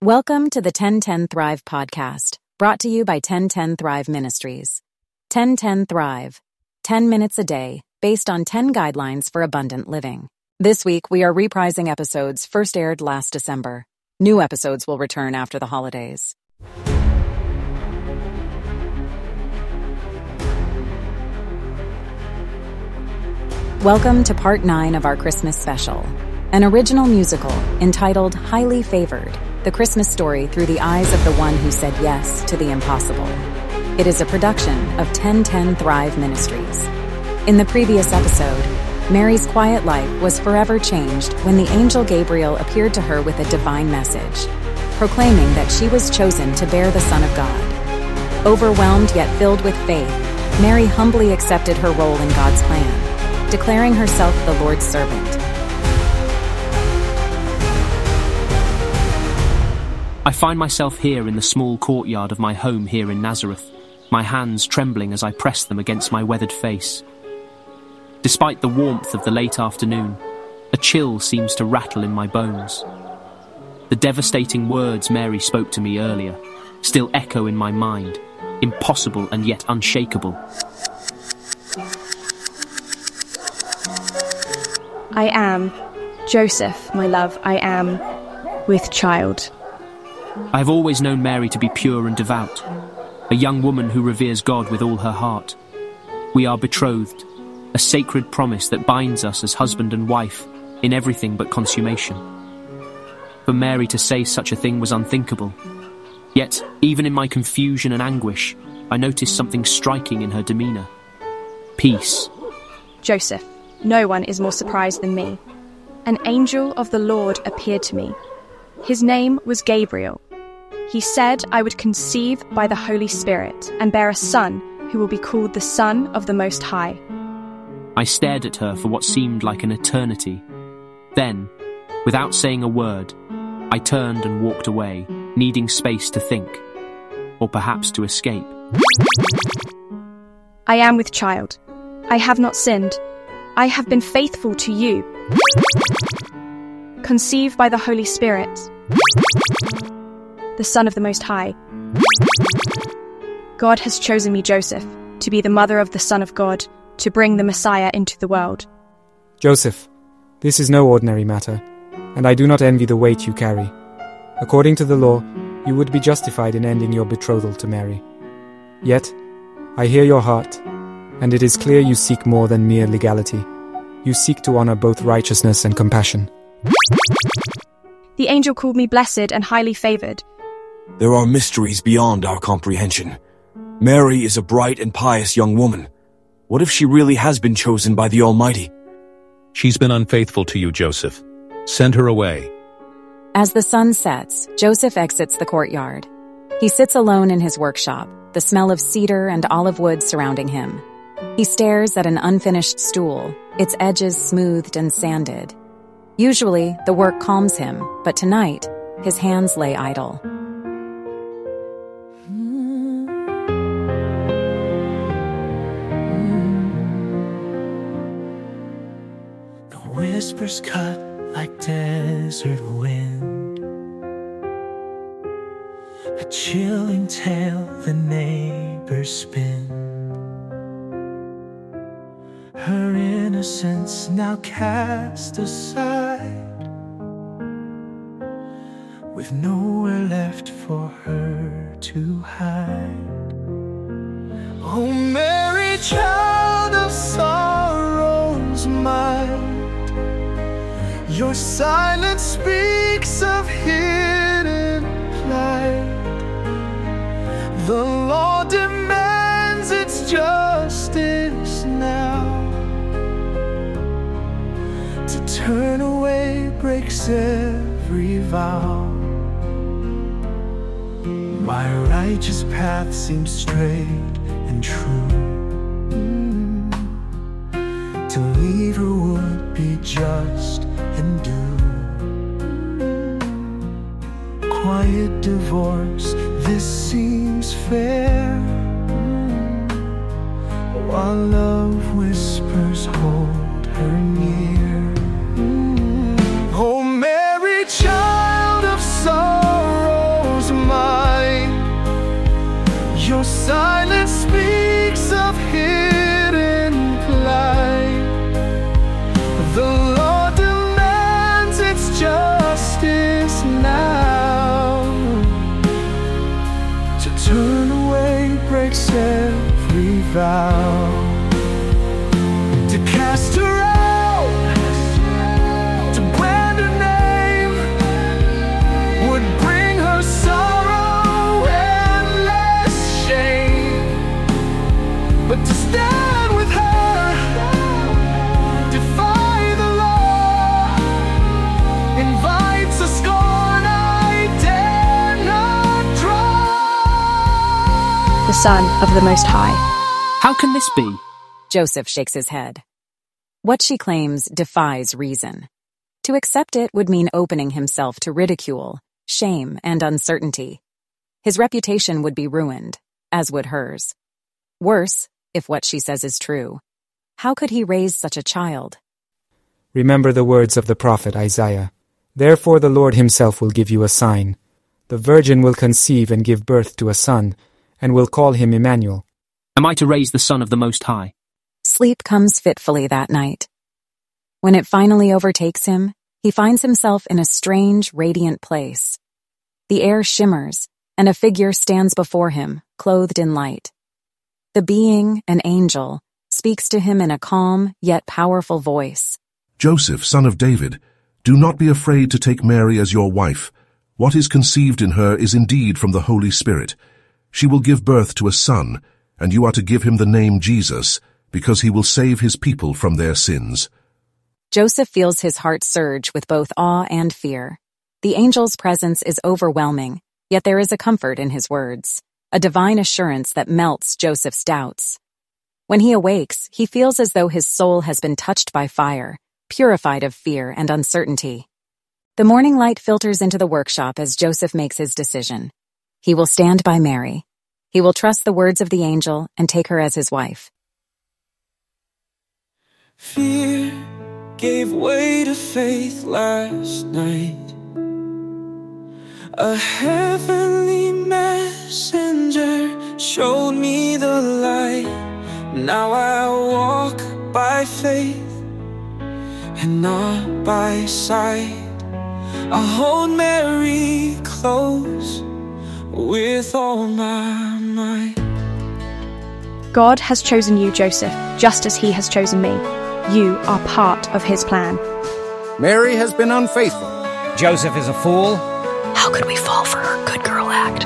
Welcome to the 1010 Thrive podcast, brought to you by 1010 Thrive Ministries. 1010 Thrive, 10 minutes a day, based on 10 guidelines for abundant living. This week, we are reprising episodes first aired last December. New episodes will return after the holidays. Welcome to part 9 of our Christmas special, an original musical entitled Highly Favored, the Christmas story through the eyes of the one who said yes to the impossible. It is a production of 1010 Thrive Ministries. In the previous episode, Mary's quiet life was forever changed when the angel Gabriel appeared to her with a divine message, proclaiming that she was chosen to bear the Son of God. Overwhelmed yet filled with faith, Mary humbly accepted her role in God's plan, declaring herself the Lord's servant. I find myself here in the small courtyard of my home here in Nazareth, my hands trembling as I press them against my weathered face. Despite the warmth of the late afternoon, a chill seems to rattle in my bones. The devastating words Mary spoke to me earlier still echo in my mind, impossible and yet unshakable. I am, Joseph, my love, I am, with child. I have always known Mary to be pure and devout, a young woman who reveres God with all her heart. We are betrothed, a sacred promise that binds us as husband and wife in everything but consummation. For Mary to say such a thing was unthinkable. Yet, even in my confusion and anguish, I noticed something striking in her demeanour. Peace. Joseph, no one is more surprised than me. An angel of the Lord appeared to me. His name was Gabriel. He said I would conceive by the Holy Spirit and bear a son who will be called the Son of the Most High. I stared at her for what seemed like an eternity. Then, without saying a word, I turned and walked away, needing space to think, or perhaps to escape. I am with child. I have not sinned. I have been faithful to you. Conceived by the Holy Spirit, the Son of the Most High. God has chosen me, Joseph, to be the mother of the Son of God, to bring the Messiah into the world. Joseph, this is no ordinary matter, and I do not envy the weight you carry. According to the law, you would be justified in ending your betrothal to Mary. Yet, I hear your heart, and it is clear you seek more than mere legality. You seek to honor both righteousness and compassion. The angel called me blessed and highly favored. There are mysteries beyond our comprehension. Mary is a bright and pious young woman. What if she really has been chosen by the Almighty? She's been unfaithful to you, Joseph. Send her away. As the sun sets, Joseph exits the courtyard. He sits alone in his workshop, the smell of cedar and olive wood surrounding him. He stares at an unfinished stool, its edges smoothed and sanded. Usually, the work calms him, but tonight, his hands lay idle. The whispers cut like desert wind, a chilling tale the neighbors spin. Her innocence now cast aside, with nowhere left for her to hide. Oh, Mary, child of sorrows mild, your silence speaks of hidden plight. The law demands its justice now. To turn away breaks every vow. My righteous path seems straight and true. To leave her would be just and due. Quiet divorce, this seems fair, while love whispers hold her near. Oh, Mary, child of sorrow, knows mine. Your silence speaks of hidden plight. The Lord demands its justice now. To turn away breaks every vow. To cast her out, to brand her name, would bring her sorrow and less shame. But to stand with her, defy the law, invites a scorn I dare not draw. The Son of the Most High. How can this be? Joseph shakes his head. What she claims defies reason. To accept it would mean opening himself to ridicule, shame, and uncertainty. His reputation would be ruined, as would hers. Worse, if what she says is true. How could he raise such a child? Remember the words of the prophet Isaiah. Therefore the Lord himself will give you a sign. The virgin will conceive and give birth to a son, and will call him Emmanuel. Am I to raise the Son of the Most High? Sleep comes fitfully that night. When it finally overtakes him, he finds himself in a strange, radiant place. The air shimmers, and a figure stands before him, clothed in light. The being, an angel, speaks to him in a calm yet powerful voice. Joseph, son of David, do not be afraid to take Mary as your wife. What is conceived in her is indeed from the Holy Spirit. She will give birth to a son, and you are to give him the name Jesus, because he will save his people from their sins. Joseph feels his heart surge with both awe and fear. The angel's presence is overwhelming, yet there is a comfort in his words, a divine assurance that melts Joseph's doubts. When he awakes, he feels as though his soul has been touched by fire, purified of fear and uncertainty. The morning light filters into the workshop as Joseph makes his decision. He will stand by Mary. He will trust the words of the angel and take her as his wife. Fear gave way to faith last night. A heavenly messenger showed me the light. Now I walk by faith and not by sight. I hold Mary close with all my might. God has chosen you, Joseph, just as he has chosen me. You are part of his plan. Mary has been unfaithful. Joseph is a fool. How could we fall for her good girl act?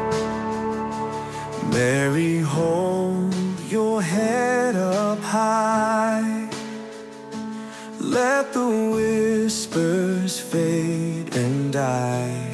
Mary, hold your head up high. Let the whispers fade and die.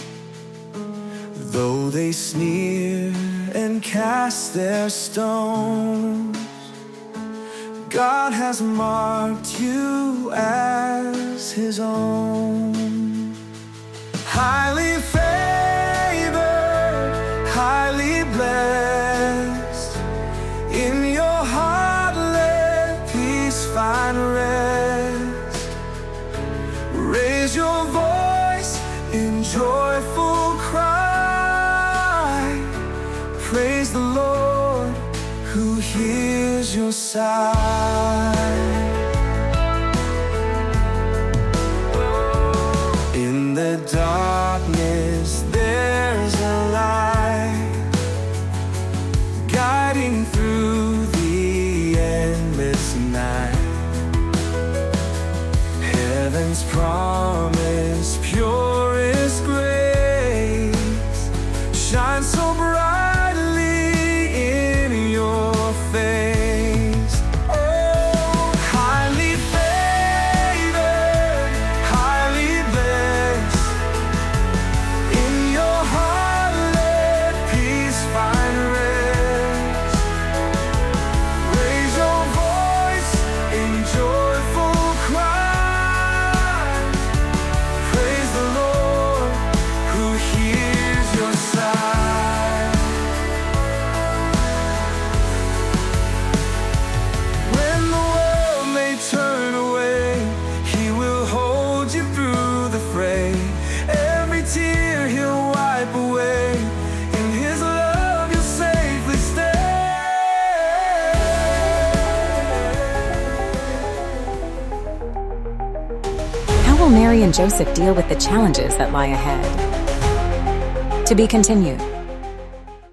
Though they sneer and cast their stones, God has marked you as his own. Highly favored, highly blessed. In your heart let peace find rest. Raise your voice in joyful cry. Praise the Lord who hears your sigh. In the darkness there's a light, guiding through the endless night. Heaven's promise, purest grace, shines so brightly in your face. Oh, will Mary and Joseph deal with the challenges that lie ahead? To be continued.